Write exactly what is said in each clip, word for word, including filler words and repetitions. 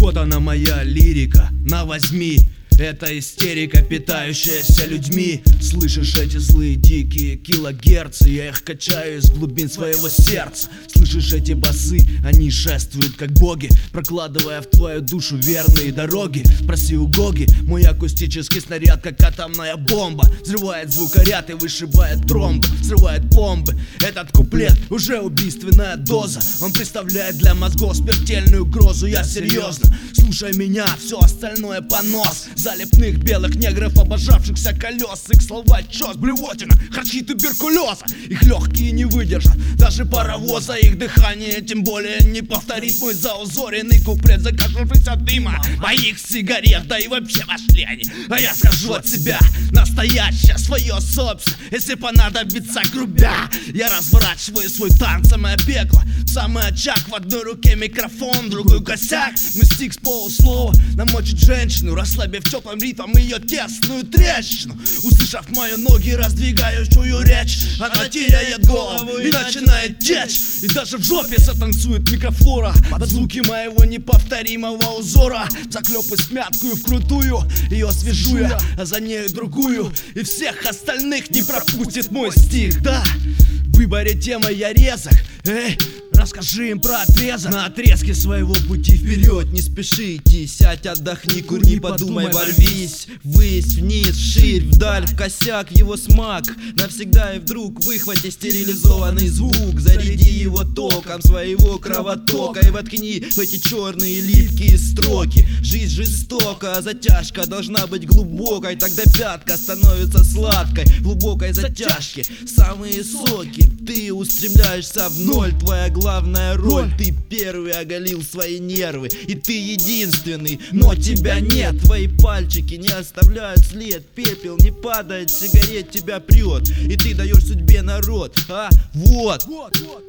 Вот она моя лирика, на возьми. Это истерика, питающаяся людьми. Слышишь эти злые дикие килогерцы? Я их качаю из глубин своего сердца. Слышишь эти басы? Они шествуют как боги, прокладывая в твою душу верные дороги. Спроси у Гоги, мой акустический снаряд, как атомная бомба, взрывает звукоряд и вышибает тромбы, взрывает бомбы. Этот куплет уже убийственная доза. Он представляет для мозгов смертельную угрозу. Я серьезно, слушай меня, все остальное понос. Залепных белых негров, обожавшихся колес. Их слова чёс, блевотина, харчи туберкулеза. Их легкие не выдержат даже паровоза. Их дыхание тем более не повторит мой заузоренный куплет, закашлившийся дыма моих сигарет. Да и вообще пошли они, а я скажу от себя настоящее, свое собственное. Если понадобится грубя, я разворачиваю свой танк, самое пекло, самый очаг. В одной руке микрофон, другой косяк. Мистик с полуслова намочит женщину, расслабив теплым ритмом ее тесную трещину. Услышав мои ноги, раздвигающую речь, она теряет голову и начинает течь. И даже в жопе затанцует микрофлора под звуки моего неповторимого узора. Заклеп и смяткую вкрутую, ее освежу я, а за нею другую. И всех остальных не пропустит мой стих. Да, в выборе темы я резок. Эй, расскажи им про отрезок. На отрезке своего пути вперед не спеши идти, сядь, отдохни, курни, подумай, ворвись ввысь, вниз, вширь, вдаль, в косяк его смак. Навсегда и вдруг выхвати стерилизованный звук, заряди его током своего кровотока и воткни в эти черные липкие строки. Жизнь жестока, затяжка должна быть глубокой, тогда пятка становится сладкой в глубокой затяжке. Самые соки, ты устремляешься в ноль, твоя главная роль. Ты первый оголил свои нервы, и ты единственный, но тебя нет. Твои пальчики не оставляют след, пепел не падает, сигарет тебя прет, и ты даешь судьбе народ. А вот, вот, вот.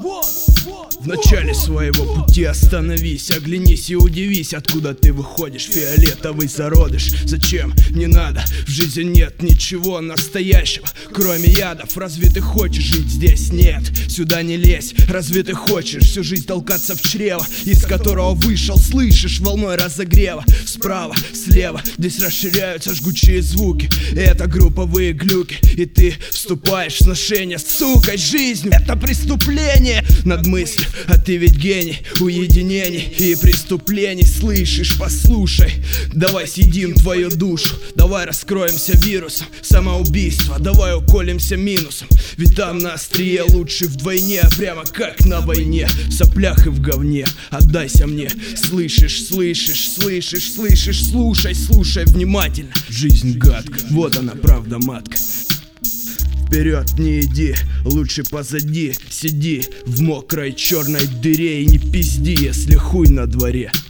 В начале своего пути остановись, оглянись и удивись, откуда ты выходишь, фиолетовый зародыш. Зачем? Не надо, в жизни нет ничего настоящего, кроме ядов. Разве ты хочешь жить здесь? Нет, сюда не лезь. Разве ты хочешь всю жизнь толкаться в чрево, из которого вышел, слышишь, волной разогрева? Справа, слева, здесь расширяются жгучие звуки. Это групповые глюки, и ты вступаешь в сношение с сукой жизнью. Это преступление над мыслью, а ты ведь гений уединений и преступлений. Слышишь, послушай, давай съедим твою душу, давай раскроемся вирусом самоубийства, давай уколемся минусом, ведь там на острие лучше вдвойне, прямо как на войне, в соплях и в говне. Отдайся мне, слышишь, слышишь, слышишь, слышишь, слушай, слушай внимательно. Жизнь гадка, вот она правда матка. Вперед не иди, лучше позади сиди в мокрой черной дыре и не пизди, если хуй на дворе.